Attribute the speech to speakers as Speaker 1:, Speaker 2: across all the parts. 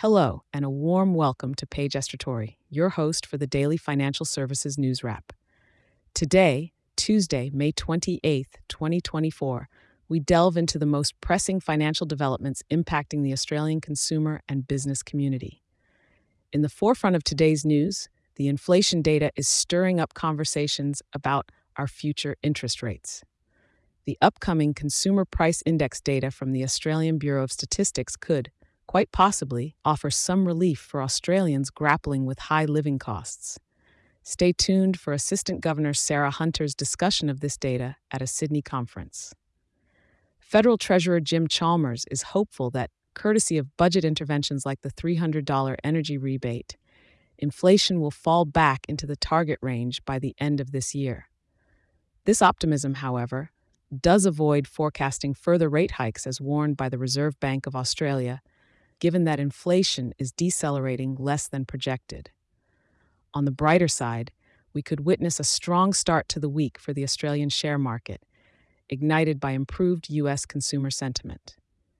Speaker 1: Hello, and a warm welcome to Paige Estratori, your host for the Daily Financial Services News Wrap. Today, Tuesday, May 28th, 2024, we delve into the most pressing financial developments impacting the Australian consumer and business community. In the forefront of today's news, the inflation data is stirring up conversations about our future interest rates. The upcoming Consumer Price Index data from the Australian Bureau of Statistics could, quite possibly, offer some relief for Australians grappling with high living costs. Stay tuned for Assistant Governor Sarah Hunter's discussion of this data at a Sydney conference. Federal Treasurer Jim Chalmers is hopeful that, courtesy of budget interventions like the $300 energy rebate, inflation will fall back into the target range by the end of this year. This optimism, however, does avoid forecasting further rate hikes as warned by the Reserve Bank of Australia, given that inflation is decelerating less than projected. On the brighter side, we could witness a strong start to the week for the Australian share market, ignited by improved U.S. consumer sentiment.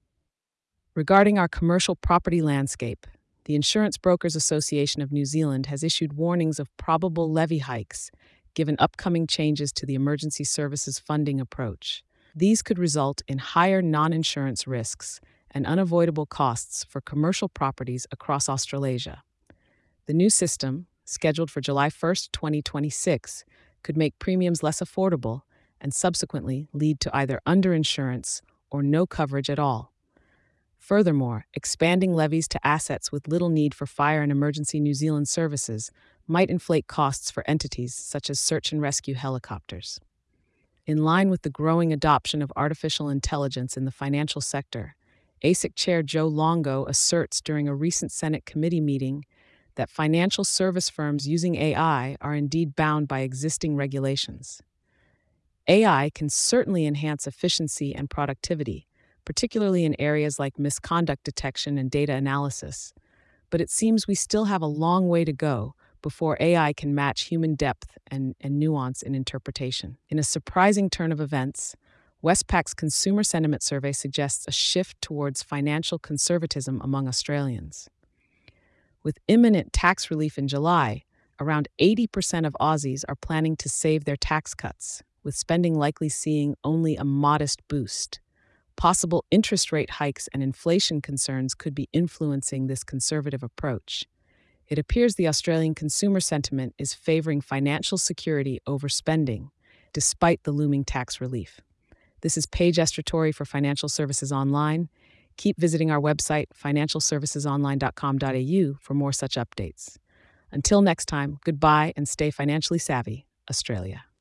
Speaker 1: Regarding our commercial property landscape, the Insurance Brokers Association of New Zealand has issued warnings of probable levy hikes given upcoming changes to the emergency services funding approach. These could result in higher non-insurance risks and unavoidable costs for commercial properties across Australasia. The new system, scheduled for July 1st, 2026, could make premiums less affordable and subsequently lead to either underinsurance or no coverage at all. Furthermore, expanding levies to assets with little need for fire and emergency New Zealand services might inflate costs for entities such as search and rescue helicopters. In line with the growing adoption of artificial intelligence in the financial sector, ASIC Chair Joe Longo asserts during a recent Senate committee meeting that financial service firms using AI are indeed bound by existing regulations. AI can certainly enhance efficiency and productivity, particularly in areas like misconduct detection and data analysis, but it seems we still have a long way to go before AI can match human depth and nuance in interpretation. In a surprising turn of events, Westpac's Consumer Sentiment Survey suggests a shift towards financial conservatism among Australians. With imminent tax relief in July, around 80% of Aussies are planning to save their tax cuts, with spending likely seeing only a modest boost. Possible interest rate hikes and inflation concerns could be influencing this conservative approach. It appears the Australian consumer sentiment is favoring financial security over spending, despite the looming tax relief. This is Paige Estratori for Financial Services Online. Keep visiting our website, financialservicesonline.com.au, for more such updates. Until next time, goodbye and stay financially savvy, Australia.